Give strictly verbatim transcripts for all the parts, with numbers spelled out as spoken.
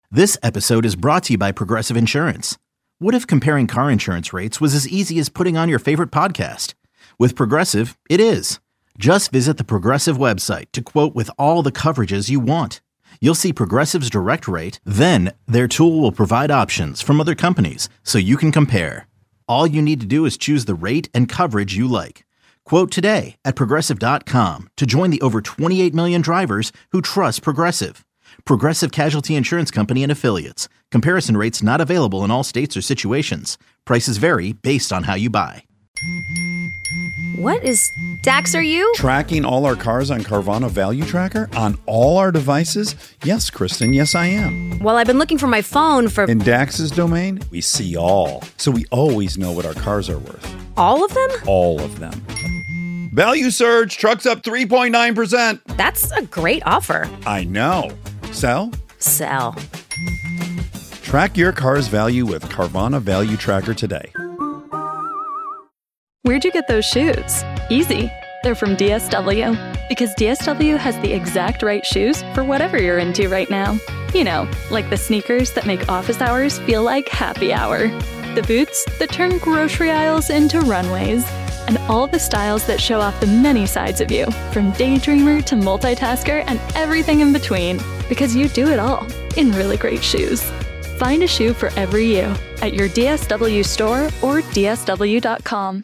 This episode is brought to you by Progressive Insurance. What if comparing car insurance rates was as easy as putting on your favorite podcast? With Progressive, it is. Just visit the Progressive website to quote with all the coverages you want. You'll see Progressive's direct rate, then their tool will provide options from other companies so you can compare. All you need to do is choose the rate and coverage you like. Quote today at progressive dot com to join the over twenty-eight million drivers who trust Progressive. Progressive Casualty Insurance Company and Affiliates. Comparison rates not available in all states or situations. Prices vary based on how you buy. What is Dax, are you? Tracking all our cars on Carvana Value Tracker on all our devices? Yes, Kristen, yes I am. Well, I've been looking for my phone for... In Dax's domain, we see all. So we always know what our cars are worth. All of them? All of them. Value surge, trucks up three point nine percent. That's a great offer. I know. Sell? Sell. Track your car's value with Carvana Value Tracker today. Where'd you get those shoes? Easy. They're from D S W. Because D S W has the exact right shoes for whatever you're into right now. You know, like the sneakers that make office hours feel like happy hour. The boots that turn grocery aisles into runways. And all the styles that show off the many sides of you, from daydreamer to multitasker and everything in between. Because you do it all in really great shoes. Find a shoe for every you at your D S W store or D S W dot com.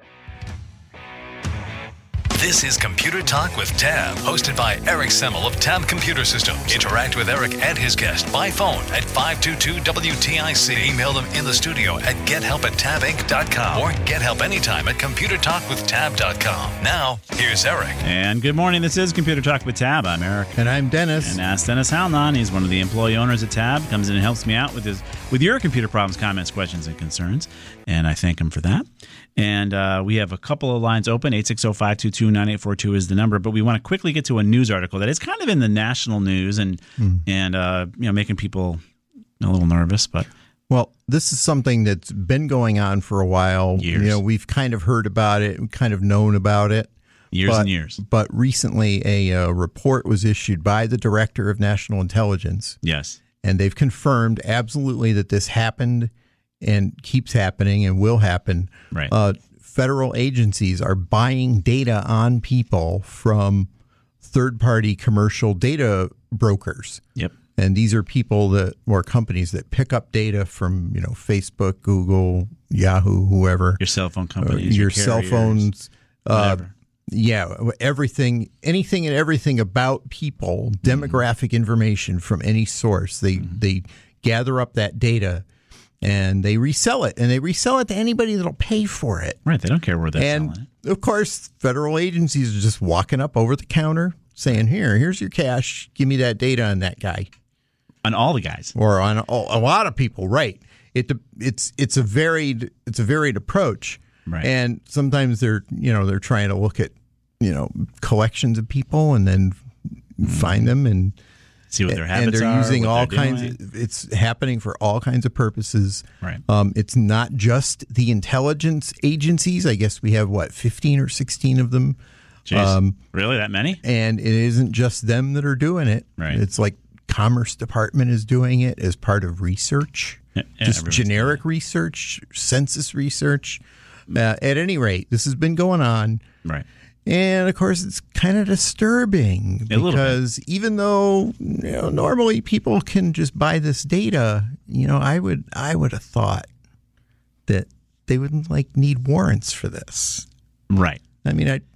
This is Computer Talk with Tab, hosted by Eric Semmel of Tab Computer Systems. Interact with Eric and his guest by phone at five two two W T I C. Email them in the studio at get help at tab inc dot com or get help anytime at computer talk with tab dot com. Now, here's Eric. And good morning. This is Computer Talk with Tab. I'm Eric. And I'm Dennis. And ask Dennis Halnon. He's one of the employee owners at Tab. Comes in and helps me out with his with your computer problems, comments, questions, and concerns. And I thank him for that. And uh, we have a couple of lines open. eight six zero, five two two, nine eight four two is the number. But we want to quickly get to a news article that is kind of in the national news and mm. and uh, you know making people a little nervous. But well, this is something that's been going on for a while. Years. You know, we've kind of heard about it, kind of known about it. Years but, and years. But recently, a uh, report was issued by the Director of National Intelligence. Yes. And they've confirmed absolutely that this happened and keeps happening and will happen. Right. Uh, federal agencies are buying data on people from third-party commercial data brokers. Yep. And these are people that, or companies that pick up data from, you know, Facebook, Google, Yahoo, whoever. Your cell phone companies. Uh, your your cell carriers, phones. Uh, whatever. Yeah, everything, anything and everything about people, demographic mm-hmm. information from any source. They mm-hmm. they gather up that data and they resell it, and they resell it to anybody that'll pay for it. Right, they don't care where they're and selling it. Of course, federal agencies are just walking up over the counter saying, "Here, here's your cash. Give me that data on that guy." On all the guys, or on a, a lot of people, right? It it's it's a varied it's a varied approach. Right. And sometimes they're, you know, they're trying to look at, you know, collections of people and then mm-hmm. find them and see what their habits are. And they're are, using all they're kinds doing. of, it's happening for all kinds of purposes. Right. Um, it's not just the intelligence agencies. I guess we have, what, fifteen or sixteen of them. Jeez. Um, really? That many? And it isn't just them that are doing it. Right. It's like Commerce Department is doing it as part of research. Yeah, yeah, just generic research, census research. Uh, at any rate, this has been going on. Right. And, of course, it's kind of disturbing a because even though, you know, normally people can just buy this data, you know, I would I would have thought that they wouldn't, like, need warrants for this. Right. I mean, I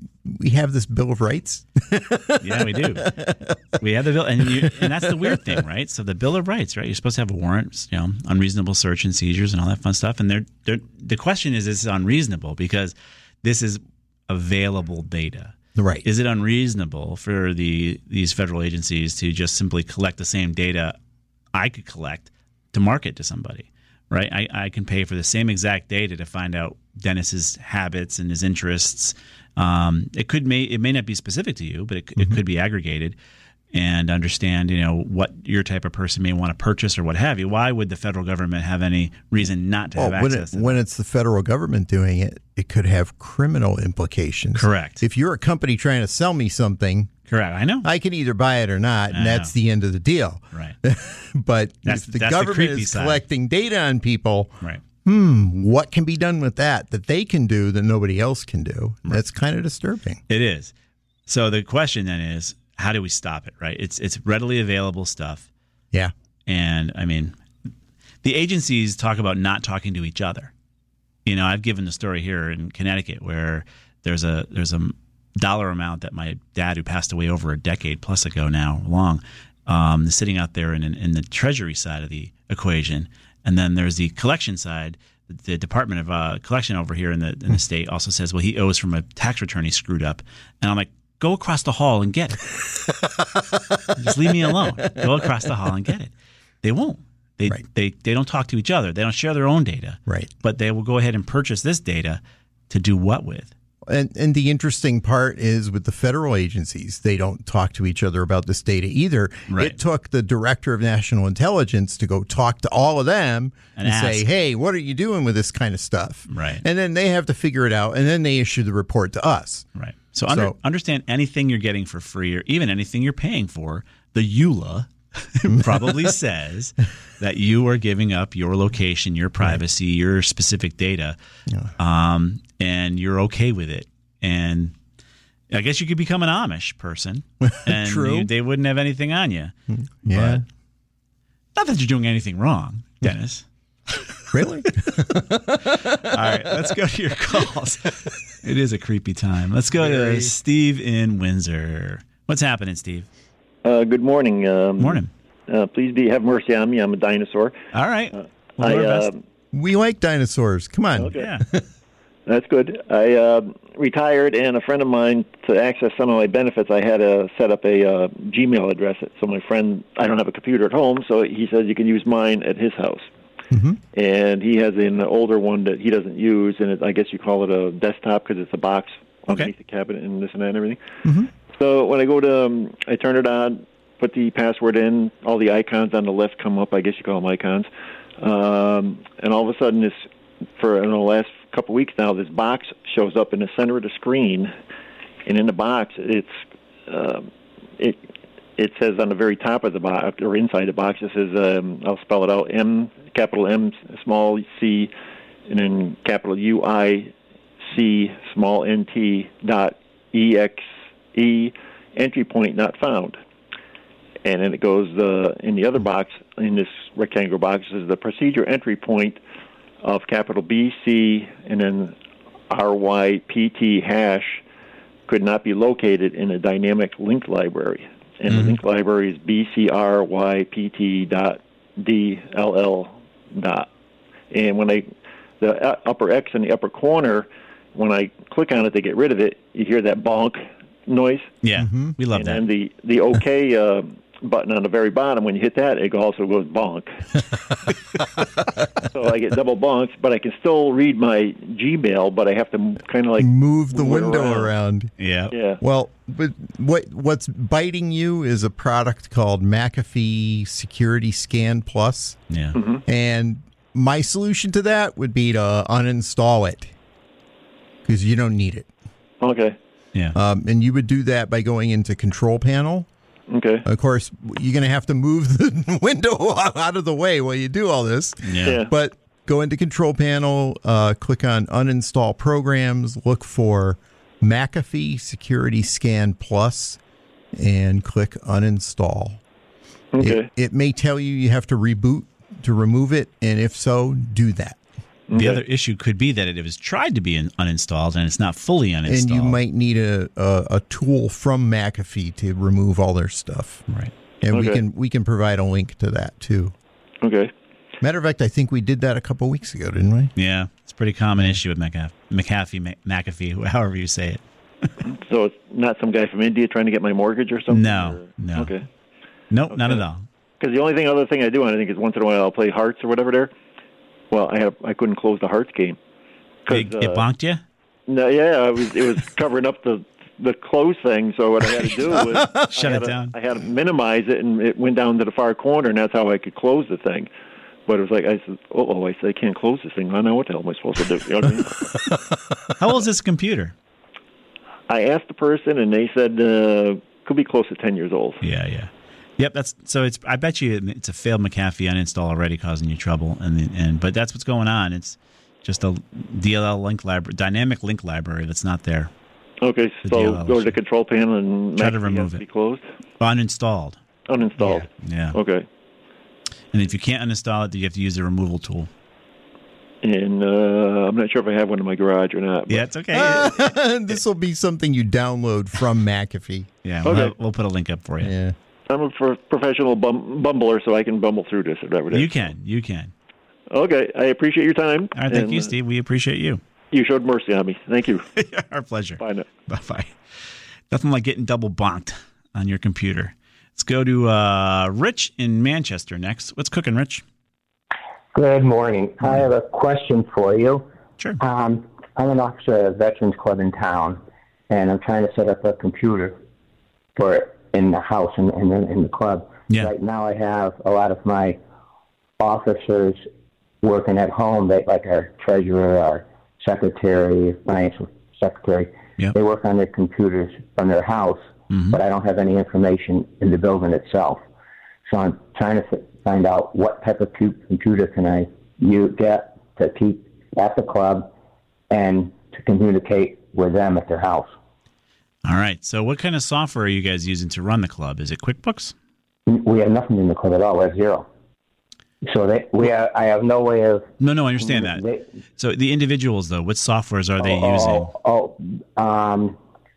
we have this Bill of Rights. Yeah, we do. We have the bill, and you, and that's the weird thing, right? So the Bill of Rights, right? You're supposed to have a warrant, you know, unreasonable search and seizures and all that fun stuff. And they're, they're, the question is, is it unreasonable because this is available data? Right. Is it unreasonable for the these federal agencies to just simply collect the same data I could collect to market to somebody? Right, I, I can pay for the same exact data to find out Dennis's habits and his interests. Um, it could may it may not be specific to you, but it, mm-hmm. it could be aggregated. and understand, you know, what your type of person may want to purchase or what have you. Why would the federal government have any reason not to well, have when access it, to when that? it's the federal government doing it, it could have criminal implications. Correct. If you're a company trying to sell me something, Correct. I know. I can either buy it or not, and I that's know. the end of the deal. Right. But That's- if the that's the government creepy is side. collecting data on people, Right. hmm, what can be done with that that they can do that nobody else can do? That's kind of disturbing. It is. So the question then is, how do we stop it, right? It's it's readily available stuff. Yeah. And I mean, the agencies talk about not talking to each other. You know, I've given the story here in Connecticut where there's a there's a dollar amount that my dad, who passed away over a decade plus ago now long, um, is sitting out there in, in the treasury side of the equation. And then there's the collection side. The Department of uh, Collection over here in the in the state also says, well, he owes from a tax return he screwed up. And I'm like, go across the hall and get it. Just leave me alone. Go across the hall and get it. They won't. They, Right. they they don't talk to each other. They don't share their own data. Right. But they will go ahead and purchase this data to do what with? And and the interesting part is with the federal agencies, they don't talk to each other about this data either. Right. It took the director of national intelligence to go talk to all of them And and, say, ask. hey, what are you doing with this kind of stuff? Right. And then they have to figure it out, and then they issue the report to us. Right. So, under, So- understand anything you're getting for free or even anything you're paying for, the E U L A probably says that you are giving up your location, your privacy, your specific data, um, and you're okay with it. And I guess you could become an Amish person, and True. you- they wouldn't have anything on you. Yeah. But not that you're doing anything wrong, Dennis. Really? All right, let's go to your calls. It is a creepy time. Let's go Very. to Steve in Windsor. What's happening, Steve? Uh, good morning. Um, Morning. Uh, please be have mercy on me. I'm a dinosaur. All right. We'll I, do our best. uh, We like dinosaurs. Come on. Okay. Yeah. That's good. I uh, retired, and a friend of mine, to access some of my benefits, I had to set up a uh, Gmail address. So my friend, I don't have a computer at home, so he says you can use mine at his house. Mm-hmm. And he has an older one that he doesn't use, and it, I guess you call it a desktop because it's a box underneath the cabinet and this and that and everything. Mm-hmm. So when I go to, um, I turn it on, put the password in, all the icons on the left come up. I guess you call them icons. Um, and all of a sudden, this, for in the last couple weeks now, this box shows up in the center of the screen, and in the box, it's uh, it it says on the very top of the box or inside the box, it says um, I'll spell it out: M capital M small c, and then capital U I C small N T dot E X E entry point not found. And then it goes uh, in the other box, in this rectangular box, is the procedure entry point of capital B C and then R Y P T hash could not be located in a dynamic link library. And Mm-hmm. the link library is B C R Y P T dot D L L dot. And when I, the upper X in the upper corner, when I click on it to get rid of it, you hear that bonk noise. Yeah, Mm-hmm. we love And that. then the, the OK uh, button on the very bottom, when you hit that, it also goes bonk. So I get double bonks, but I can still read my Gmail, but I have to kind of like Move the move it window around. around. yeah. Yeah. Well, but what what's biting you is a product called McAfee Security Scan Plus, Yeah. and my solution to that would be to uninstall it because you don't need it. Okay. Yeah. Um, and you would do that by going into Control Panel. Okay. Of course, you're going to have to move the window out of the way while you do all this. yeah. Yeah. But go into Control Panel, uh, click on Uninstall Programs, look for McAfee Security Scan Plus, and click Uninstall. Okay. It, it may tell you you have to reboot to remove it, and if so, do that. The Okay. other issue could be that it was tried to be in, uninstalled and it's not fully uninstalled. And you might need a, a, a tool from McAfee to remove all their stuff. Right. And we Okay. can we can provide a link to that too. Okay. Matter of fact, I think we did that a couple weeks ago, didn't we? Yeah. It's a pretty common issue with McAfee, McAfee, Ma- McAfee, however you say it. So it's not some guy from India trying to get my mortgage or something? No, or- no. Okay. Nope, not Okay. at all. Because the only thing, other thing I do, and I think is once in a while I'll play Hearts or whatever there. Well, I had I couldn't close the Hearts game. 'Cause, It, it uh, bonked you? No, yeah, it was, it was covering up the the close thing. So what I had to do was shut I it had down. To, I had to minimize it, and it went down to the far corner, and that's how I could close the thing. But it was like, I said, oh, I said, I can't close this thing. I don't know what the hell am I supposed to do. You know what I mean? How old is this computer? I asked the person, and they said uh, could be close to ten years old. Yeah, yeah. Yep, that's so. It's I bet you it's a failed McAfee uninstall already, causing you trouble, and and but that's what's going on. It's just a D L L link library, dynamic link library that's not there. Okay, The so D L L go to issue. the control panel and Try to McAfee remove has to it. be closed, Uninstalled. uninstalled. Yeah. Okay, And if you can't uninstall it, you have to use the removal tool. and uh, I'm not sure if I have one in my garage or not. but- Yeah, it's okay. This will be something you download from McAfee. Yeah, we'll, Okay. have- we'll put a link up for you. Yeah. I'm a pro- professional bum- bumbler, so I can bumble through this or whatever it is. You can. You can. Okay, I appreciate your time. All right, thank and, you, uh, Steve. We appreciate you. You showed mercy on me. Thank you. Our pleasure. Bye now. Bye-bye. Nothing like getting double bonked on your computer. Let's go to uh, Rich in Manchester next. What's cooking, Rich? Good morning. I have a question for you. Sure. Um, I'm an officer at a Veterans Club in town, and I'm trying to set up a computer for it in the house and in, in, in the club. Yeah. Right now I have a lot of my officers working at home, they, like our treasurer, our secretary, financial secretary. Yep. They work on their computers from their house, Mhm. but I don't have any information in the building itself. So I'm trying to f- find out what type of cu- computer can I you get to keep at the club and to communicate with them at their house. All right. So what kind of software are you guys using to run the club? Is it QuickBooks? We have nothing in the club at all. We have zero. So they, we have, I have no way of. No, no, I understand that. They, So the individuals, though, what softwares are they oh, using? Oh, oh, um,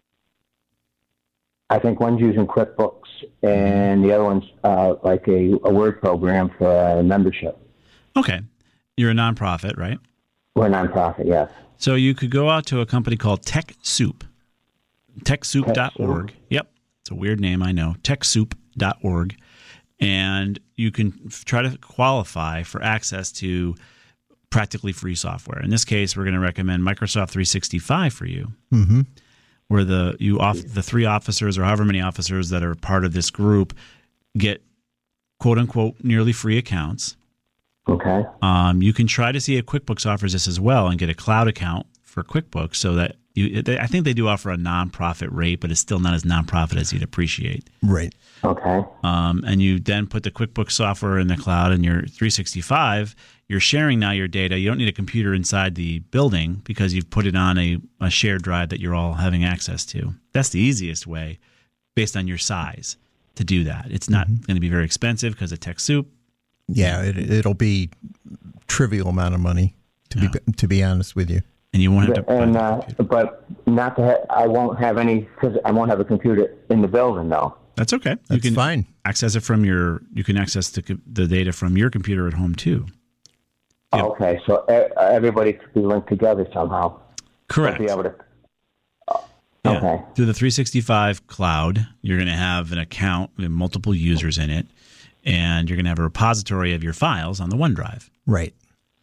I think one's using QuickBooks and the other one's uh, like a, a Word program for a membership. Okay. You're a nonprofit, right? We're a nonprofit, yes. So you could go out to a company called TechSoup, tech soup dot org. Yep. It's a weird name, I know. tech soup dot org. And you can f- try to qualify for access to practically free software. In this case, we're going to recommend Microsoft three sixty-five for you, Mm-hmm. where the you off the three officers or however many officers that are part of this group get quote unquote nearly free accounts. Okay. Um, you can try to see if QuickBooks offers this as well and get a cloud account for QuickBooks so that you. They, I think they do offer a nonprofit rate, but it's still not as nonprofit as you'd appreciate. Right. Okay. Um, and you then put the QuickBooks software in the cloud and your three sixty-five. You're sharing now your data. You don't need a computer inside the building because you've put it on a, a shared drive that you're all having access to. That's the easiest way based on your size to do that. It's not Mm-hmm. going to be very expensive because of TechSoup. Yeah, it, it'll be trivial amount of money to be to be honest with you. And you won't have to. And uh, but not to ha- I won't have any because I won't have a computer in the building though. That's okay. You That's can fine. access it from your. You can access the co- the data from your computer at home too. Yep. Okay, so e- everybody could be linked together somehow. Correct. Be able to. Yeah. Okay. Through the three sixty-five cloud, you're going to have an account with multiple users in it, and you're going to have a repository of your files on the OneDrive. Right.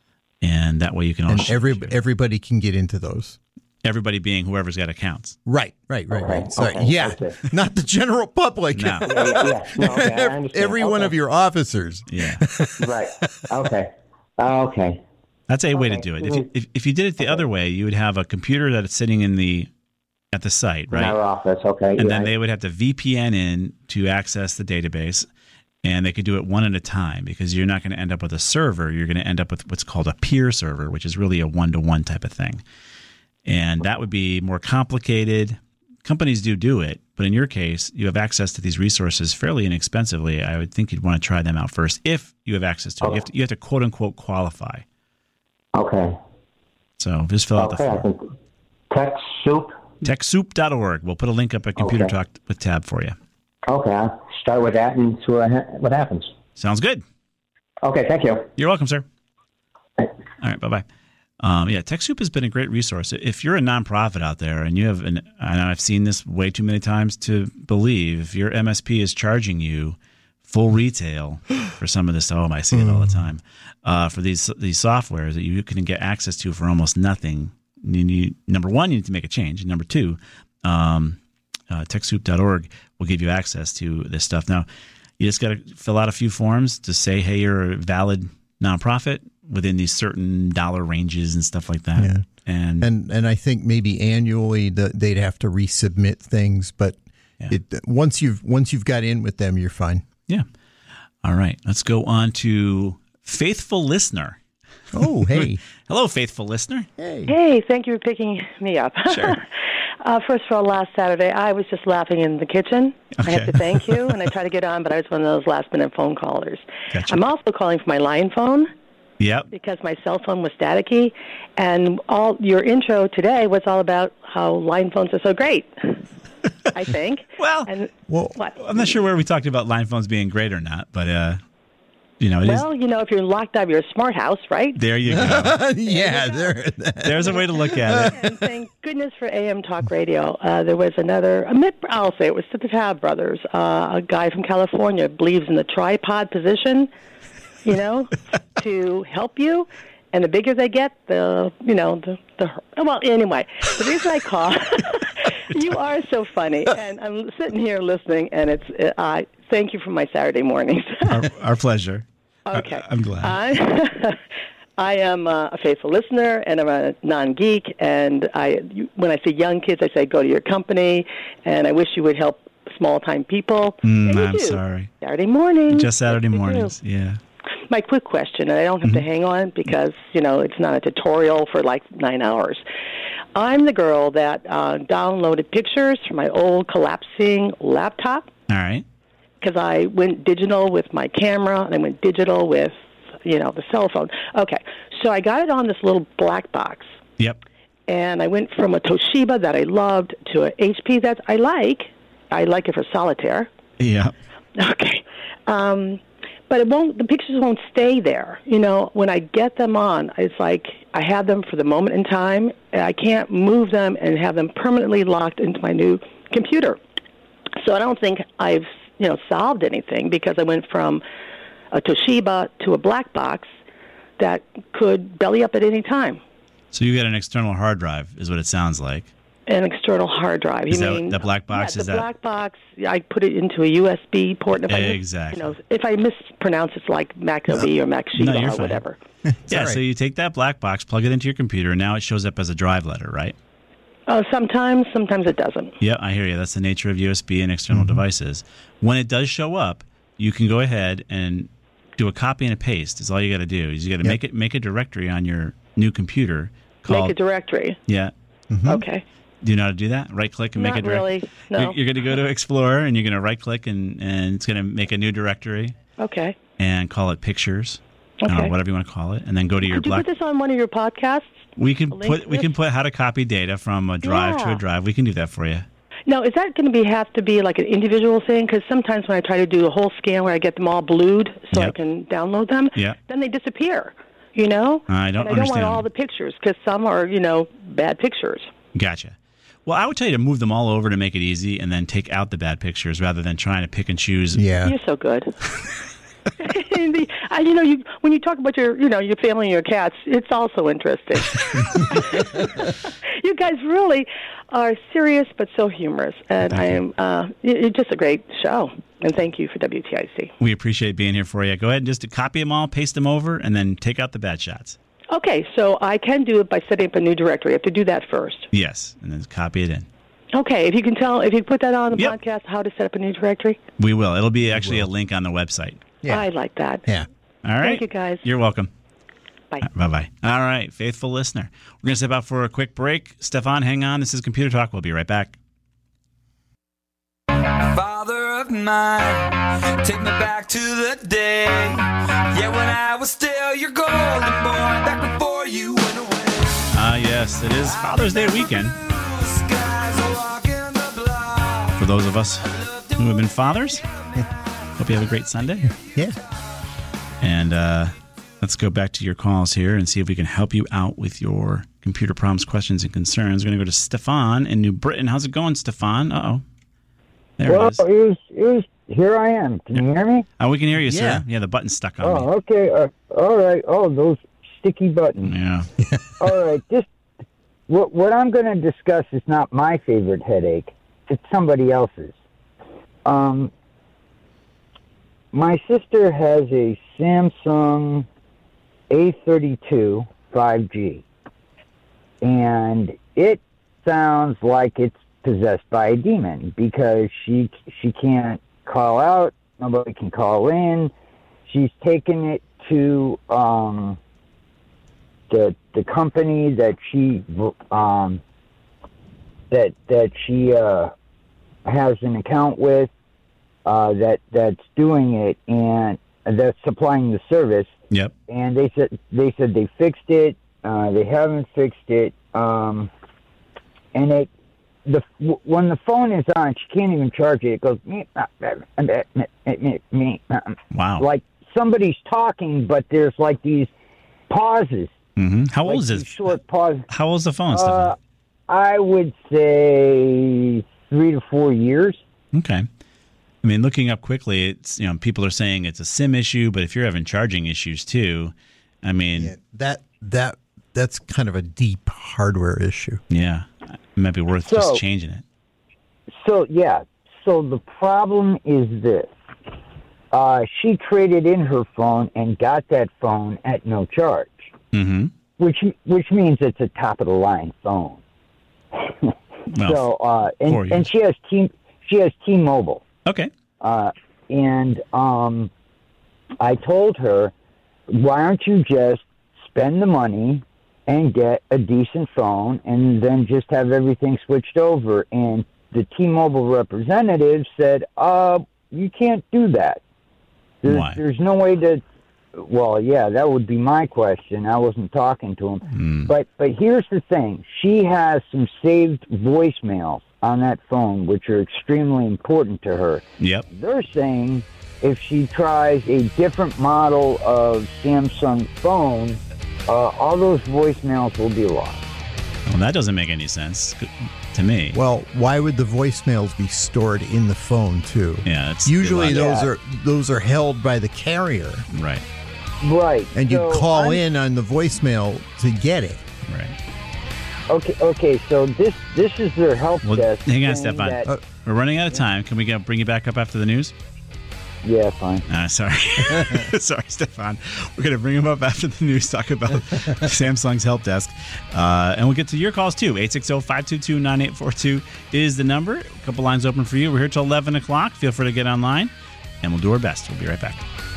And that way you can all And share- every share. everybody can get into those. everybody being whoever's got accounts. Right, right, right, Okay, right. Sorry. okay, yeah, okay. not the general public. No. Yeah, yeah. No, okay, I understand. Every one Okay. of your officers. Yeah. Right. Okay. Okay. That's a way to Okay. do it. If you, if, if you did it the other way, you would have a computer that's sitting in the at the site, In our right? office. Okay. And yeah. then they would have to V P N in to access the database, and they could do it one at a time because you're not going to end up with a server. You're going to end up with what's called a peer server, which is really a one-to-one type of thing. And that would be more complicated. Companies do do it, but in your case, you have access to these resources fairly inexpensively. I would think you'd want to try them out first if you have access to it. You have to, you have to quote-unquote qualify. Okay. So just fill out Okay. the I form. think Tech Soup. tech soup dot org. We'll put a link up at Computer Okay. Talk with Tab for you. Okay. I'll start with that and see what, ha- what happens. Sounds good. Okay. Thank you. You're welcome, sir. All right, bye-bye. Um, yeah, TechSoup has been a great resource. If you're a nonprofit out there and you have an, and I've seen this way too many times to believe, if your M S P is charging you full retail for some of this, oh, I see it all the time, uh, for these these softwares that you can get access to for almost nothing, you need, number one, you need to make a change. And number two, um, uh, TechSoup dot org will give you access to this stuff. Now, you just got to fill out a few forms to say, hey, you're a valid nonprofit within these certain dollar ranges and stuff like that. Yeah. And, and and I think maybe annually the, they'd have to resubmit things, but yeah. it, once you've once you've got in with them, you're fine. Yeah. All right. Let's go on to Faithful Listener. Oh, hey. Hello, Faithful Listener. Hey. Hey, thank you for picking me up. Sure. uh, first of all, last Saturday, I was just laughing in the kitchen. Okay. I have to thank you, and I tried to get on, but I was one of those last-minute phone callers. Gotcha. I'm also calling for my line phone. Yep. Because my cell phone was staticky, and all your intro today was all about how line phones are so great. I think. Well, and well, what? I'm not sure where we talked about line phones being great or not, but uh, you know, it well, is. you know, if you're locked out of your smart house, right? There you go. yeah, there. There's a way to look at it. And thank goodness for A M Talk Radio. Uh, there was another, a mid, I'll say it was the Tab brothers, uh, a guy from California believes in the tripod position, you know, to help you. And the bigger they get, the, you know, the, the well, anyway, the reason I call, you are so funny. And I'm sitting here listening, and it's, I uh, thank you for my Saturday mornings. our, our pleasure. Okay. I, I'm glad. I, I am uh, a faithful listener, and I'm a non-geek. And I, you, when I say young kids, I say go to your company, and I wish you would help small-time people. Mm, and you I'm do. sorry. Saturday mornings. Just Saturday yes, mornings, yeah. My quick question, and I don't have mm-hmm. to hang on because, you know, it's not a tutorial for like nine hours. I'm the girl that uh, downloaded pictures from my old collapsing laptop. All right. Because I went digital with my camera, and I went digital with, you know, the cell phone. Okay, so I got it on this little black box. Yep. And I went from a Toshiba that I loved to a H P that I like. I like it for solitaire. Yeah. Okay. Um, but it won't. The pictures won't stay there. You know, when I get them on, it's like I have them for the moment in time. And I can't move them and have them permanently locked into my new computer. So I don't think I've, you know, solved anything because I went from a Toshiba to a black box that could belly up at any time. So you got an external hard drive, is what it sounds like. An external hard drive. You is that mean the black box? Yeah, is the that black box? I put it into a U S B port. And if exactly. I, you know, if I mispronounce, it's like Mac O E or Mac no, Shiba you're or fine. whatever. yeah. Right. So you take that black box, plug it into your computer, and now it shows up as a drive letter, right? Oh, sometimes, sometimes it doesn't. Yeah, I hear you. That's the nature of U S B and external mm-hmm. devices. When it does show up, you can go ahead and do a copy and a paste. Is all you got to do. Is you got to yep. make it make a directory on your new computer. Called, make a directory. Yeah. Mm-hmm. Okay. Do you know how to do that? Right click and Not make a directory. Really. No. You're, you're going to go to Explorer and you're going to right click and, and it's going to make a new directory. Okay. And call it Pictures. Okay. Uh, whatever you want to call it, and then go to your Could black. you put this on one of your podcasts? We can put we this? can put how to copy data from a drive yeah. to a drive. We can do that for you. Now, is that going to be have to be like an individual thing? Because sometimes when I try to do a whole scan where I get them all blued so yep. I can download them, yeah. then they disappear. You know, I don't and I understand. don't want all the pictures because some are, you know, bad pictures. Gotcha. Well, I would tell you to move them all over to make it easy, and then take out the bad pictures rather than trying to pick and choose. Yeah, you're so good. the, I, you know, you when you talk about your, you know, your family and your cats, it's also interesting. You guys really are serious but so humorous, and thank I am. Uh, it's just a great show, and thank you for W T I C. We appreciate being here for you. Go ahead and just copy them all, paste them over, and then take out the bad shots. Okay, so I can do it by setting up a new directory. I have to do that first. Yes, and then copy it in. Okay, if you can tell, if you put that on the yep. podcast, how to set up a new directory? We will. It'll be actually a link on the website. Yeah. I like that. Yeah. All right. Thank you, guys. You're welcome. Bye. Right, bye-bye. All right, faithful listener. We're going to step out for a quick break. Stefan, hang on. This is Computer Talk. We'll be right back. Father of mine, take me back to the day. Yeah, when I was still your golden boy, back before you went away. Ah, uh, yes, it is Father's Day weekend. For those of us who have been fathers, hope you have a great Sunday. Yeah. And uh, let's go back to your calls here and see if we can help you out with your computer problems, questions, and concerns. We're going to go to Stefan in New Britain. How's it going, Stefan? Uh-oh. There well, it is. It was, it was, here I am. Can you hear me? Oh, we can hear you, yeah. sir. Yeah, the button's stuck on oh, me. Oh, okay. Uh, all right. Oh, those sticky buttons. Yeah. All right. Just what, what I'm going to discuss is not my favorite headache. it's somebody else's. Um, my sister has a Samsung A thirty-two five G, and it sounds like it's possessed by a demon because she she can't call out, nobody can call in. She's taken it to um, the the company that she um, that that she uh, has an account with uh, that that's doing it and that's supplying the service. Yep. And they said they said they fixed it. Uh, they haven't fixed it. Um, and it the when the phone is on, she can't even charge it. It goes me me me. Wow. Like somebody's talking, but there's like these pauses. Mm-hmm. How like old is it? Short pause. How old is the phone, Uh, Stefan? I would say three to four years. Okay. I mean, looking up quickly, it's you know people are saying it's a SIM issue, but if you're having charging issues too, I mean Yeah, that that that's kind of a deep hardware issue. yeah, it might be worth So- just changing it. So yeah, so the problem is this: uh, she traded in her phone and got that phone at no charge, Mm-hmm. which which means it's a top of the line phone. Well, so uh, four and, years. and she has T she has T-Mobile. Okay. Uh, and um, I told her, why don't you just spend the money and get a decent phone and then just have everything switched over? And the T-Mobile representative said, uh, you can't do that. There's, Why? There's no way to... Well, yeah, that would be my question. I wasn't talking to him. Mm. But but here's the thing. She has some saved voicemails on that phone, which are extremely important to her. Yep. They're saying if she tries a different model of Samsung phone, uh, all those voicemails will be lost. Well, that doesn't make any sense to me. Well, why would the voicemails be stored in the phone too? Yeah, it's Usually those Yeah. are those are held by the carrier, right. Right. and you'd So call I'm- in on the voicemail to get it. Right. Okay, okay, so this this is their help Well, desk. hang on, saying Stefan. that- Uh, We're running out of time. Can we get, bring you back up after the news? yeah, fine. Uh, sorry. sorry, Stefan. We're going to bring him up after the news, talk about Samsung's help desk. Uh, and we'll get to your calls, too. eight six zero, five two two, nine eight four two is the number. A couple lines open for you. We're here till eleven o'clock. Feel free to get online, and we'll do our best. We'll be right back.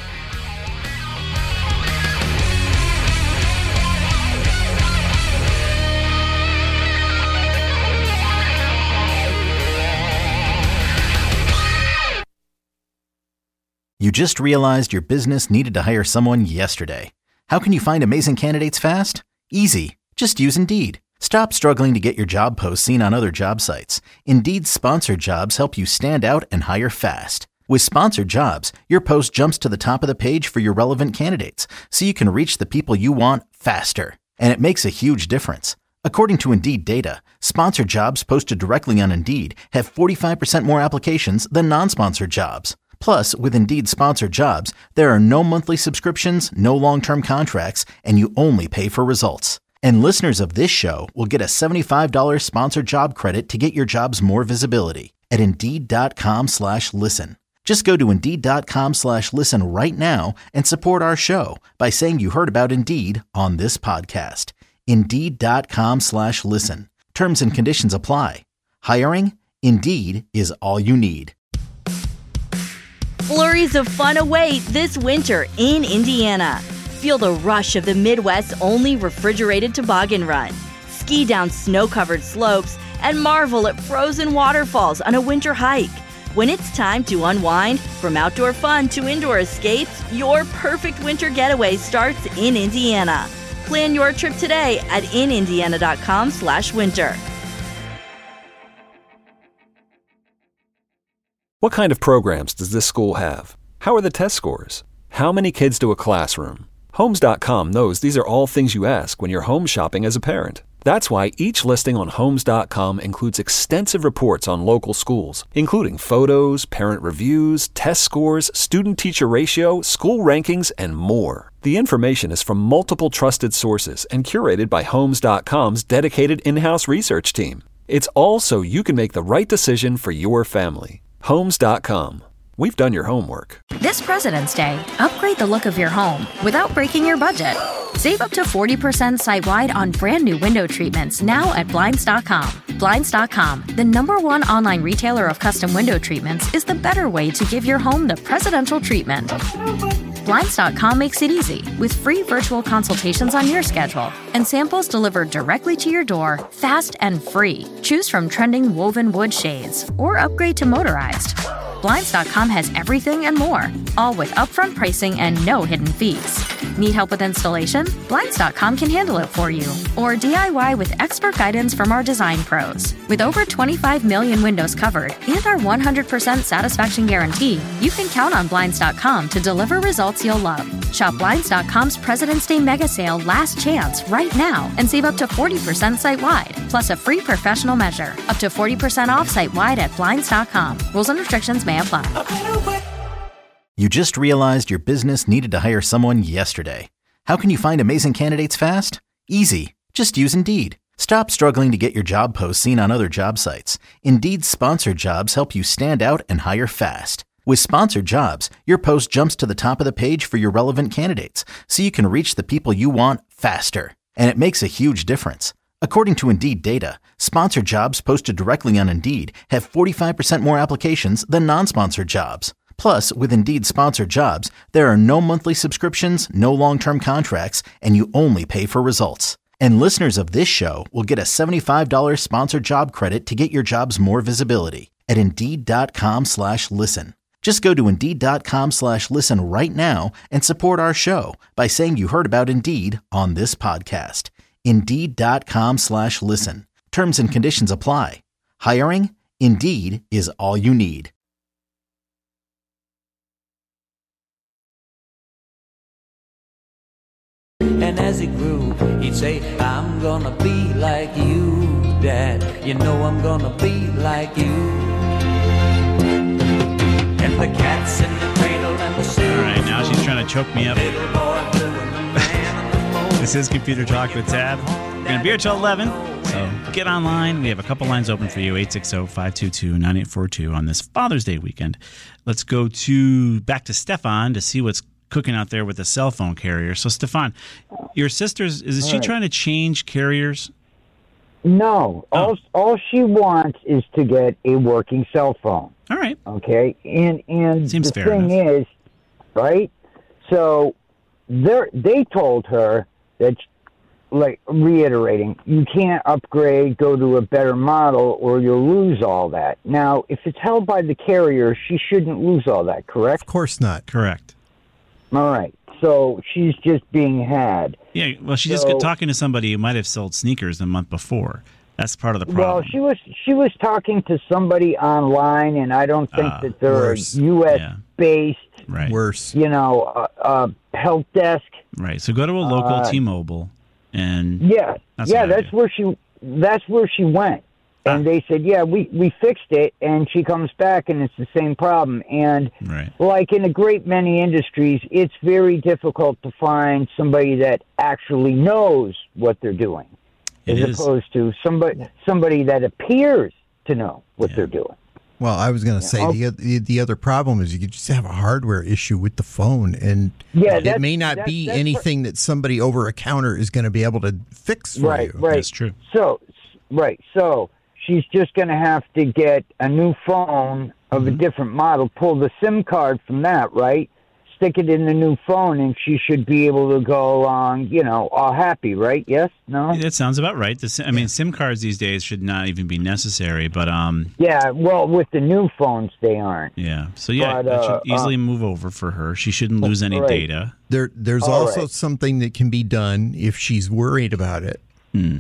You just realized your business needed to hire someone yesterday. How can you find amazing candidates fast? Easy. Just use Indeed. Stop struggling to get your job posts seen on other job sites. Indeed's sponsored jobs help you stand out and hire fast. With sponsored jobs, your post jumps to the top of the page for your relevant candidates, so you can reach the people you want faster. And it makes a huge difference. According to Indeed data, sponsored jobs posted directly on Indeed have forty-five percent more applications than non-sponsored jobs. Plus, with Indeed sponsored jobs, there are no monthly subscriptions, no long-term contracts, and you only pay for results. And listeners of this show will get a seventy-five dollars sponsored job credit to get your jobs more visibility at Indeed.com slash listen. Just go to Indeed.com slash listen right now and support our show by saying you heard about Indeed on this podcast. Indeed.com slash listen. Terms and conditions apply. Hiring? Indeed is all you need. Flurries of fun await this winter in Indiana. Feel the rush of the Midwest's only refrigerated toboggan run. Ski down snow-covered slopes and marvel at frozen waterfalls on a winter hike. When it's time to unwind, from outdoor fun to indoor escapes, your perfect winter getaway starts in Indiana. Plan your trip today at inindiana.com slash winter. What kind of programs does this school have? How are the test scores? How many kids do a classroom? Homes dot com knows these are all things you ask when you're home shopping as a parent. That's why each listing on Homes dot com includes extensive reports on local schools, including photos, parent reviews, test scores, student-teacher ratio, school rankings, and more. The information is from multiple trusted sources and curated by Homes dot com's dedicated in-house research team. It's all so you can make the right decision for your family. Homes dot com. We've done your homework. This President's Day, upgrade the look of your home without breaking your budget. Save up to forty percent site-wide on brand new window treatments now at Blinds dot com. Blinds dot com, the number one online retailer of custom window treatments, is the better way to give your home the presidential treatment. Blinds dot com makes it easy with free virtual consultations on your schedule and samples delivered directly to your door, fast and free. Choose from trending woven wood shades or upgrade to motorized. Blinds dot com has everything and more, all with upfront pricing and no hidden fees. Need help with installation? Blinds dot com can handle it for you. Or D I Y with expert guidance from our design pros. With over twenty-five million windows covered and our one hundred percent satisfaction guarantee, you can count on Blinds dot com to deliver results you'll love. Shop Blinds dot com's President's Day Mega Sale Last Chance right now and save up to forty percent site-wide, plus a free professional measure. Up to forty percent off site-wide at Blinds dot com. Rules and restrictions may apply. You just realized your business needed to hire someone yesterday. How can you find amazing candidates fast? Easy. Just use Indeed. Stop struggling to get your job posts seen on other job sites. Indeed's sponsored jobs help you stand out and hire fast. With sponsored jobs, your post jumps to the top of the page for your relevant candidates, so you can reach the people you want faster. And it makes a huge difference. According to Indeed data, sponsored jobs posted directly on Indeed have forty-five percent more applications than non-sponsored jobs. Plus, with Indeed sponsored jobs, there are no monthly subscriptions, no long-term contracts, and you only pay for results. And listeners of this show will get a seventy-five dollars sponsored job credit to get your jobs more visibility at Indeed.com slash listen. Just go to Indeed.com slash listen right now and support our show by saying you heard about Indeed on this podcast. Indeed.com slash listen. Terms and conditions apply. Hiring? Indeed is all you need. And as he grew, he'd say, I'm gonna be like you, Dad. You know I'm gonna be like you. And the cat's in the cradle and the sea. All right, now she's trying to choke me up. This is Computer Talk with Tab. We're going to be here till eleven, so get online. We have a couple lines open for you, eight six zero, five two two, nine eight four two on this Father's Day weekend. Let's go to back to Stefan to see what's cooking out there with the cell phone carrier. So, Stefan, your sister's, is she right. trying to change carriers? No. Oh. All, all she wants is to get a working cell phone. All right. Okay? And and Seems the fair thing enough. is, right? So they they told her that, like, reiterating, you can't upgrade, go to a better model, or you'll lose all that. Now, if it's held by the carrier, she shouldn't lose all that, correct? Of course not. Correct. All right. So she's just being had. Yeah, well, she just So- got talking to somebody who might have sold sneakers the month before. That's part of the problem. Well, she was she was talking to somebody online, and I don't think Ah, that they're worse. a U S Yeah. based, Right. Worse. you know, uh, uh, help desk. Right. So go to a local Uh, T-Mobile and Yeah, That's yeah, what I that's do. where she that's where she went, and they said, yeah, we we fixed it, and she comes back, and it's the same problem. And right. like in a great many industries, it's very difficult to find somebody that actually knows what they're doing, It as is. opposed to somebody somebody that appears to know what they're doing. Well, I was going to say Oh. the, the the other problem is you could just have a hardware issue with the phone, and Yeah, it that's- may not that's- be that's anything that somebody over a counter is going to be able to fix for Right, you. right. That's true. So, right. So she's just going to have to get a new phone of a different model, pull the SIM card from that, right? Stick it in the new phone, and she should be able to go along, you know, all happy, right? Yes? No? That sounds about right. The, si- I mean, SIM cards these days should not even be necessary, but um, Yeah, well, with the new phones, they aren't. yeah. So yeah, But, that uh, should easily uh, move over for her. She shouldn't lose any right. data. There, there's All also right. something that can be done if she's worried about it. Hmm.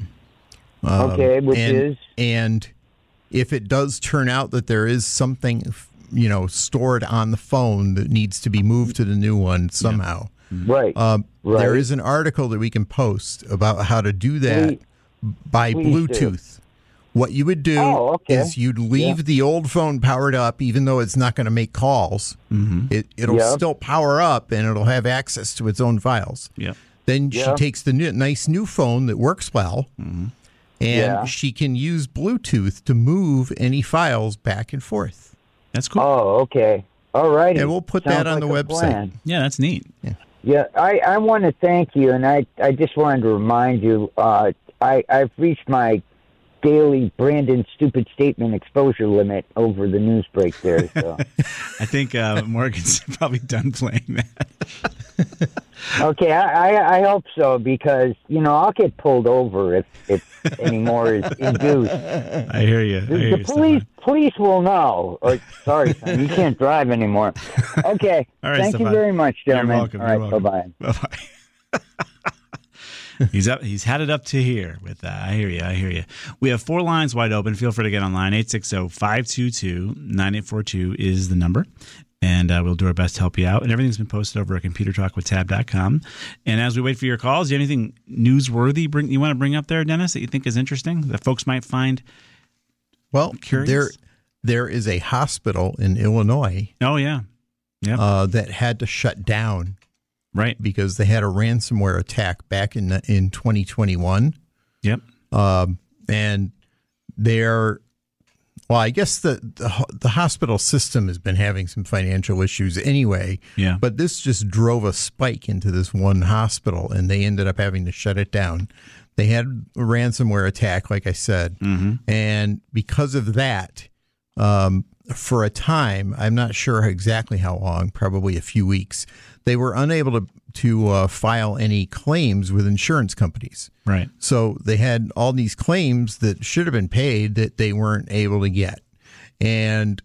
Um, Okay, which and, is? and if it does turn out that there is something, you know, stored on the phone that needs to be moved to the new one somehow, Right. um, Right. there is an article that we can post about how to do that Please- by please do. Bluetooth. What you would do Oh, okay. is you'd leave Yeah. the old phone powered up, even though it's not going to make calls. Mm-hmm. It, it'll Yep. still power up, and it'll have access to its own files. Yep. Then she Yeah. takes the new, nice new phone that works well, Mm-hmm. And Yeah. she can use Bluetooth to move any files back and forth. That's cool. Oh, okay. All right. And we'll put that on the website. Yeah, that's neat. Yeah. Yeah, I, I want to thank you, and I, I just wanted to remind you, uh, I, I've reached my daily Brandon stupid statement exposure limit over the news break there. So. I think uh, Morgan's probably done playing that. Okay, I, I, I hope so, because, you know, I'll get pulled over if, if any more is induced. I hear you. I The, hear the you, police police will know. Or, sorry, son, you can't drive anymore. Okay, All right, thank Stefan. you very much, You're gentlemen. welcome. All You're right, welcome. bye-bye. Bye-bye. He's up. He's had it up to here with that. I hear you. I hear you. We have four lines wide open. Feel free to get online. eight six zero, five two two, nine eight four two is the number. And uh, we'll do our best to help you out. And everything's been posted over at computer talk with tab dot com. And as we wait for your calls, do you have anything newsworthy bring, you want to bring up there, Dennis, that you think is interesting, that folks might find Well, curious? there there is a hospital in Illinois Oh, yeah. Yep. uh, that had to shut down right. because they had a ransomware attack back in in twenty twenty-one. Yep. Um, and they're, well, I guess the, the the hospital system has been having some financial issues anyway. Yeah. But this just drove a spike into this one hospital, and they ended up having to shut it down. They had a ransomware attack, like I said, Mm-hmm. and because of that, um, for a time, I'm not sure exactly how long, probably a few weeks, they were unable to to uh, file any claims with insurance companies. Right. So they had all these claims that should have been paid that they weren't able to get. And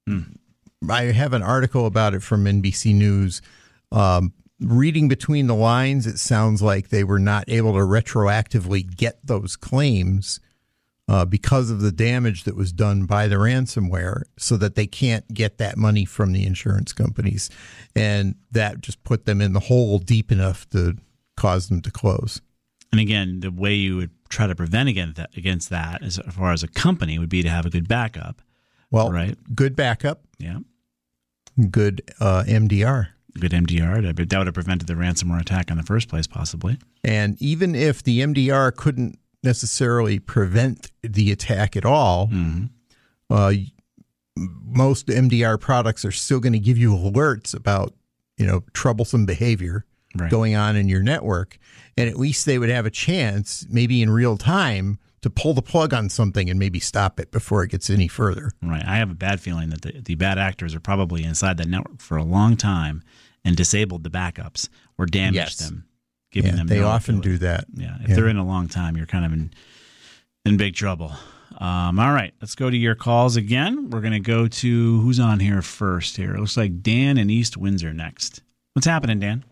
I have an article about it from N B C News. Um, reading between the lines, it sounds like they were not able to retroactively get those claims uh, because of the damage that was done by the ransomware, so that they can't get that money from the insurance companies. And that just put them in the hole deep enough to cause them to close. And again, the way you would try to prevent against that, against that as far as a company would be to have a good backup. Well, right. Good backup. Yeah. Good uh, M D R. Good M D R. That would have prevented the ransomware attack in the first place, possibly. And even if the M D R couldn't necessarily prevent the attack at all, mm-hmm. uh, most M D R products are still going to give you alerts about, you know, troublesome behavior right. going on in your network. And at least they would have a chance, maybe in real time, to pull the plug on something and maybe stop it before it gets any further. Right. I have a bad feeling that the, the bad actors are probably inside the network for a long time and disabled the backups or damaged Yes. them, giving Yeah, them they no often ability. do that. Yeah. If Yeah. they're in a long time, you're kind of in in big trouble. Um, all right. Let's go to your calls again. We're going to go to who's on here first here. It looks like Dan in East Windsor next. What's happening, Dan?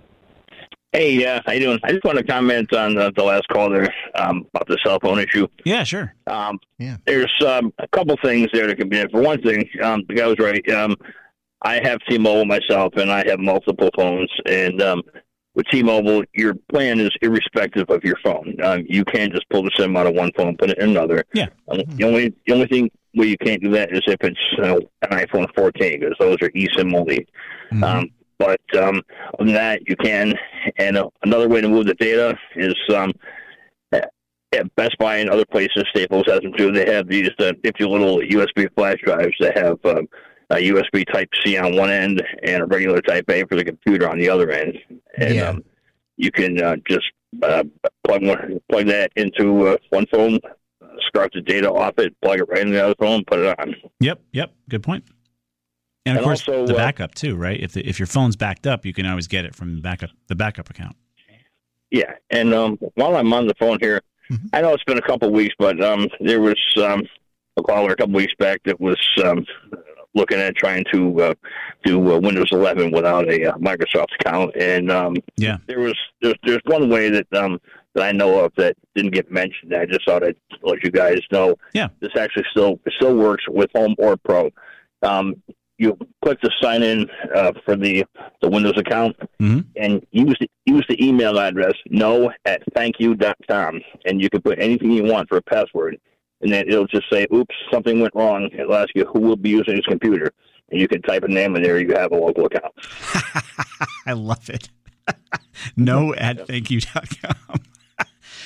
Hey, uh, how you doing? I just want to comment on the, the last call there um, about the cell phone issue. Yeah, sure. Um, yeah. There's um, a couple things there that could be. For one thing, um, the guy was right. Um, I have T-Mobile myself, and I have multiple phones. And um, with T-Mobile, your plan is irrespective of your phone. Um, you can't just pull the SIM out of one phone, put it in another. Yeah. Um, the only the only thing where you can't do that is if it's uh, an iPhone fourteen, because those are eSIM only. Mm-hmm. Um, But um, other than that, you can. And uh, another way to move the data is um, at Best Buy and other places, Staples has them too. They have these uh, nifty little U S B flash drives that have um, a U S B Type C on one end and a regular Type A for the computer on the other end. And Yeah. um, you can uh, just uh, plug one, plug that into uh, one phone, scarf the data off it, plug it right in the other phone, put it on. Yep. Yep. Good point. And of And course, also, the uh, backup too, right? If the, if your phone's backed up, you can always get it from the backup the backup account. Yeah, and um, while I'm on the phone here, Mm-hmm. I know it's been a couple of weeks, but um, there was um, a caller a couple of weeks back that was um, looking at trying to uh, do uh, Windows eleven without a uh, Microsoft account, and um, yeah, there was there's, there's one way that um, that I know of that didn't get mentioned. I just thought I'd let you guys know. Yeah, this actually still still works with Home or Pro. Um, you click the sign in uh, for the, the Windows account, mm-hmm. and use the, use the email address no at thank you dot com, and you can put anything you want for a password, and then it'll just say, oops, something went wrong. It'll ask you who will be using this computer, and you can type a name, and there you have a local account. I love it. no at thank you dot com.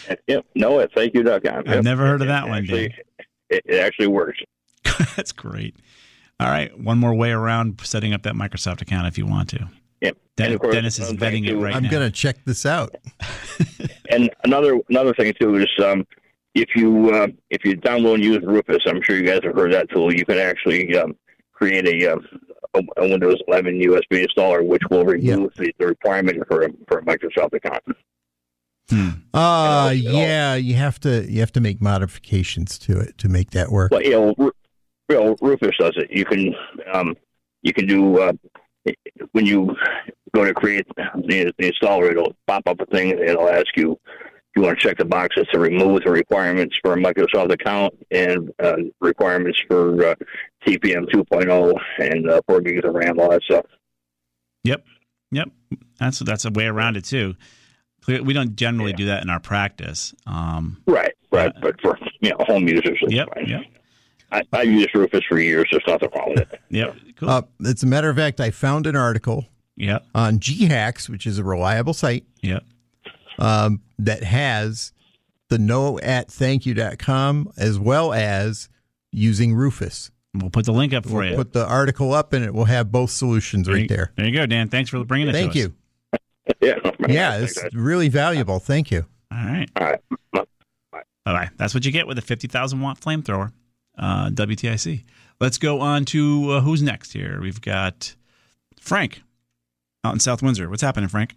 Yep. No at thank you dot com. I've yep. never heard of that it one, actually, Dan. It, it actually works. That's great. All right. One more way around setting up that Microsoft account if you want to. Yep. Den- course, Dennis is vetting it right I'm now. going to check this out. And another another thing too is um, if you uh, if you download and use Rufus, I'm sure you guys have heard that tool. You can actually um, create a, uh, a a Windows eleven U S B installer, which will remove the, the requirement for a, for a Microsoft account. Hmm. Uh yeah, you have to you have to make modifications to it to make that work. Well, you know, Ru- you know Rufus does it. You can um, you can do uh, when you go to create the, the installer, it'll pop up a thing and it'll ask you if you want to check the boxes to remove the requirements for a Microsoft account and uh, requirements for uh, T P M two point oh and uh, four gigs of RAM, all that stuff. Yep. Yep. That's that's a way around it too. We don't generally yeah. do that in our practice. Um, right, right. Uh, but for you know home users, it's yep, fine. Yep. I, I've used Rufus for years. There's nothing wrong with it. Yep. Cool. Uh, as a matter of fact, I found an article yep. on G HACS, which is a reliable site yep. um, that has the no at thank you dot com as well as using Rufus. We'll put the link up for we'll you. Put the article up, and it will have both solutions there right you, there. There you go, Dan. Thanks for bringing it Thank to you. us. Yeah, yeah, it's really valuable. Thank you. All right. All right. Bye-bye. That's what you get with a fifty thousand watt flamethrower, uh, W T I C. Let's go on to uh, who's next here. We've got Frank out in South Windsor. What's happening, Frank?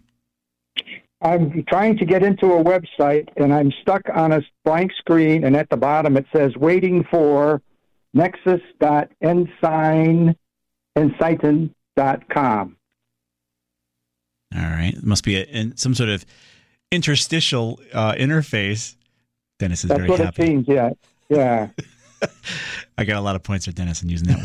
I'm trying to get into a website, and I'm stuck on a blank screen, and at the bottom it says, waiting for nexus dot ensign ensighten dot com. All right. It must be a, in, some sort of interstitial uh, interface. Dennis is That's very what happy. it seems, yeah. Yeah. I got a lot of points for Dennis in using that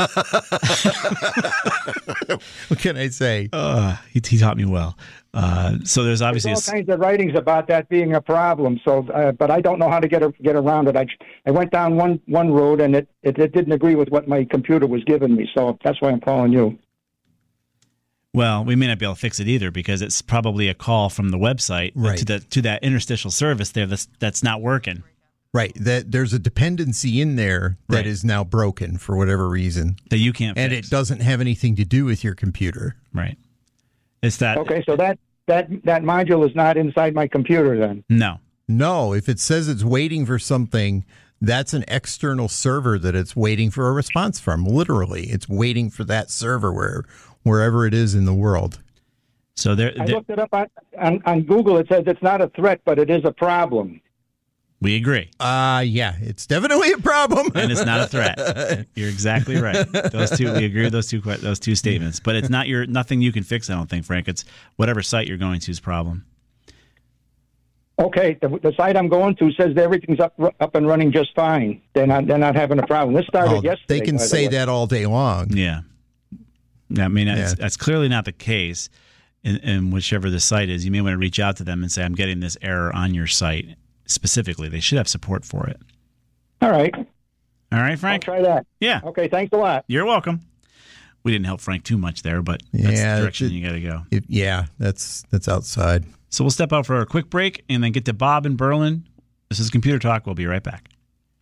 word. What can I say? Uh, he, he taught me well. Uh, so there's obviously there's all a, kinds of writings about that being a problem. So, uh, but I don't know how to get a, get around it. I, I went down one, one road, and it, it, it didn't agree with what my computer was giving me. So that's why I'm calling you. Well, we may not be able to fix it either because it's probably a call from the website right. to the to that interstitial service there that's that's not working. Right. That there's a dependency in there that right. is now broken for whatever reason that you can't and fix. It doesn't have anything to do with your computer. Right. It's that. Okay, so that that that module is not inside my computer then. No. No. If it says it's waiting for something, that's an external server that it's waiting for a response from. Literally, it's waiting for that server where. Wherever it is in the world. So there, I looked it up on, on, on Google. It says it's not a threat, but it is a problem. We agree. Uh, yeah, it's definitely a problem. And it's not a threat. You're exactly right. Those two, we agree with those two those two statements. But it's not your nothing you can fix, I don't think, Frank. It's whatever site you're going to's problem. Okay, the, the site I'm going to says that everything's up up and running just fine. They're not, they're not having a problem. This started oh, yesterday. They can say the that all day long. Yeah. I mean, Yeah. that's, that's clearly not the case in, in whichever the site is. You may want to reach out to them and say, I'm getting this error on your site specifically. They should have support for it. All right. All right, Frank? I'll try that. Yeah. Okay, thanks a lot. You're welcome. We didn't help Frank too much there, but that's Yeah, the direction it- you got to go. It- yeah, that's that's outside. So we'll step out for a quick break and then get to Bob in Berlin. This is Computer Talk. We'll be right back.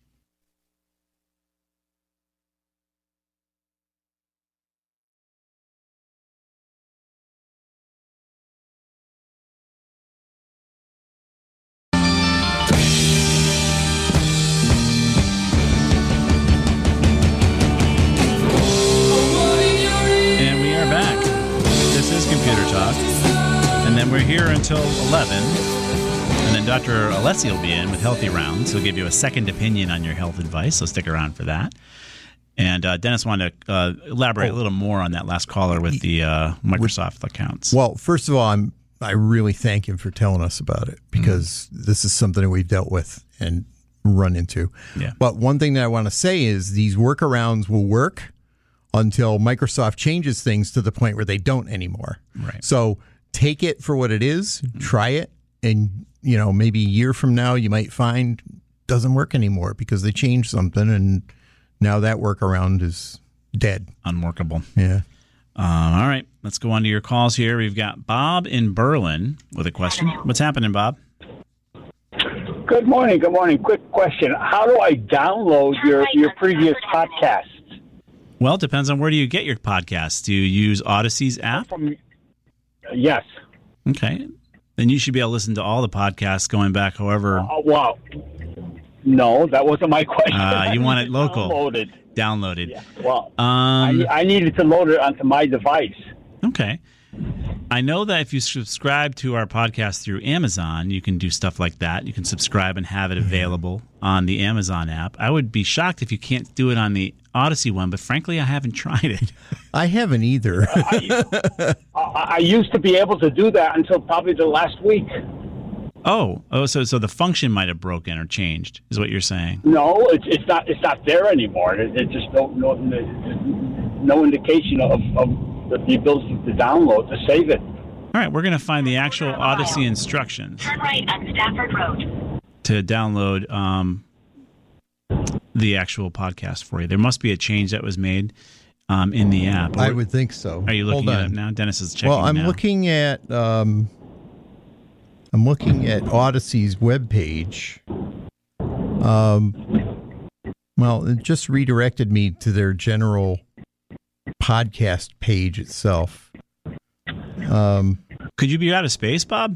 And we are back. This is Computer Talk. And then we're here until eleven. And then Doctor Alessi will be in with Healthy Rounds. He'll give you a second opinion on your health advice, so stick around for that. And uh, Dennis wanted to uh, elaborate Oh. a little more on that last caller with the uh, Microsoft accounts. Well, first of all, I'm I really thank him for telling us about it because Mm-hmm. this is something that we've dealt with and run into. Yeah. But one thing that I want to say is these workarounds will work until Microsoft changes things to the point where they don't anymore. Right. So take it for what it is, try it, and you know maybe a year from now you might find it doesn't work anymore because they changed something and now that workaround is dead, unworkable. Yeah. Um, all right, let's go on to your calls here. We've got Bob in Berlin with a question. What's happening, Bob? Good morning. Good morning. Quick question. How do I download your, your previous podcasts? Well, it depends on where do you get your podcasts. Do you use Odyssey's app? From, yes. Okay. Then you should be able to listen to all the podcasts going back however. Uh, well, no, that wasn't my question. Uh, you want it local. Downloaded. Downloaded. Yeah. Well, um, I, I needed to load it onto my device. Okay. I know that if you subscribe to our podcast through Amazon, you can do stuff like that. You can subscribe and have it available on the Amazon app. I would be shocked if you can't do it on the Odyssey one, but frankly, I haven't tried it. I haven't either. I, I, I used to be able to do that until probably the last week. Oh, oh, so so the function might have broken or changed, is what you're saying? No, it's it's not it's not there anymore. It, it just no no no indication of, of the ability to download to save it. All right, we're going to find the actual Odyssey instructions. Turn right on Stafford Road. To download um, the actual podcast for you. There must be a change that was made um, in the app. I would think so. Are you looking Hold at on. it now? Dennis is checking Well, I'm now. looking at um, I'm looking at Odyssey's webpage. Um, well, it just redirected me to their general podcast page itself. Um, Could you be out of space, Bob?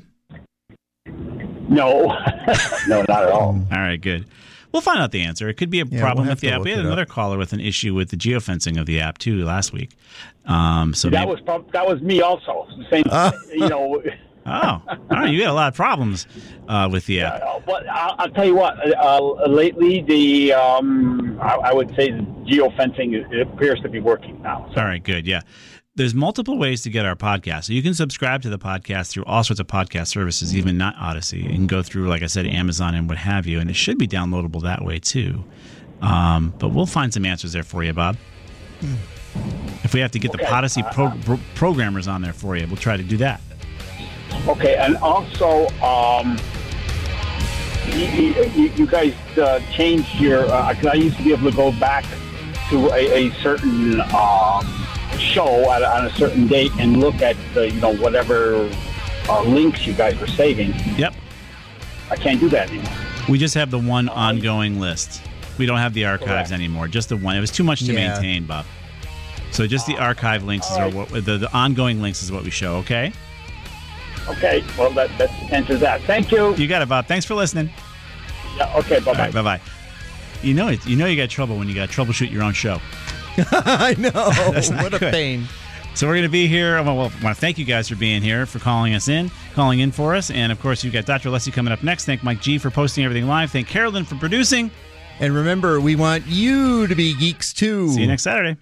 No, no, not at all. All right, good. We'll find out the answer. It could be a Yeah, problem we'll with the have to app. We look had it another up. caller with an issue with the geofencing of the app too last week. Um, so that maybe, was prob- that was me also. The same, you know. oh, all right. You got a lot of problems uh, with the app. Uh, but I'll, I'll tell you what. Uh, lately, the um, I, I would say the geofencing it appears to be working now. All right, good. Yeah. There's multiple ways to get our podcast. So you can subscribe to the podcast through all sorts of podcast services, even not Odyssey. You can go through, like I said, Amazon and what have you, and it should be downloadable that way too. Um, but we'll find some answers there for you, Bob. If we have to get Okay. the Odyssey pro- pro- programmers on there for you, we'll try to do that. Okay, and also, um, you, you, you guys uh, changed your. Because I used to be able to go back to a, a certain um, show at, on a certain date and look at the, you know, whatever uh, links you guys were saving. Yep. I can't do that anymore. We just have the one ongoing list. We don't have the archives anymore. Just the one. It was too much to Yeah. maintain, Bob. So just the archive links is our, what the, the ongoing links is what we show. Okay. Okay, well, that, that answers that. Thank you. You got it, Bob. Thanks for listening. Yeah, okay, bye-bye. All right, bye-bye. You know it. You know you got trouble when you got to troubleshoot your own show. I know. That's not What a good. pain. So we're going to be here. Well, well, I want to thank you guys for being here, for calling us in, calling in for us. And, of course, you've got Doctor Leslie coming up next. Thank Mike G for posting everything live. Thank Carolyn for producing. And remember, we want you to be geeks too. See you next Saturday.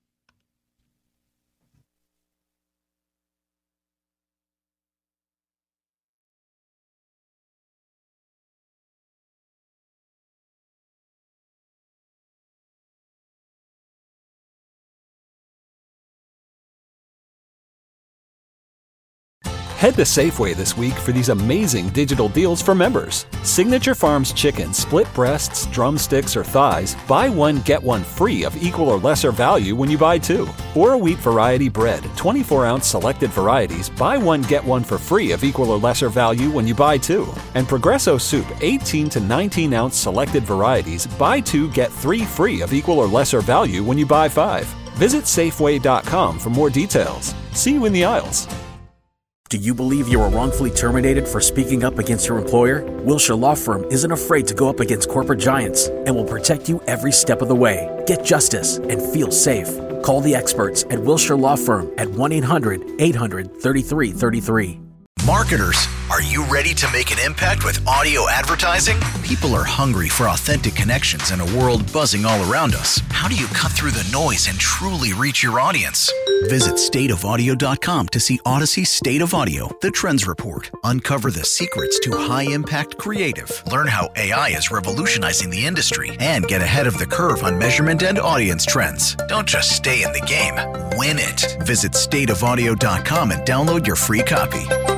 Head to Safeway this week for these amazing digital deals for members. Signature Farms chicken, split breasts, drumsticks, or thighs, buy one, get one free of equal or lesser value when you buy two. Or a wheat variety bread, twenty-four ounce selected varieties, buy one, get one for free of equal or lesser value when you buy two. And Progresso soup, eighteen to nineteen ounce selected varieties, buy two, get three free of equal or lesser value when you buy five. Visit Safeway dot com for more details. See you in the aisles. Do you believe you were wrongfully terminated for speaking up against your employer? Wilshire Law Firm isn't afraid to go up against corporate giants and will protect you every step of the way. Get justice and feel safe. Call the experts at Wilshire Law Firm at one eight hundred eight hundred thirty-three thirty-three. Marketers, are you ready to make an impact with audio advertising? People are hungry for authentic connections in a world buzzing all around us. How do you cut through the noise and truly reach your audience? Visit state of audio dot com to see Odyssey's State of Audio, the Trends Report. Uncover the secrets to high-impact creative. Learn how A I is revolutionizing the industry and get ahead of the curve on measurement and audience trends. Don't just stay in the game, win it. Visit state of audio dot com and download your free copy.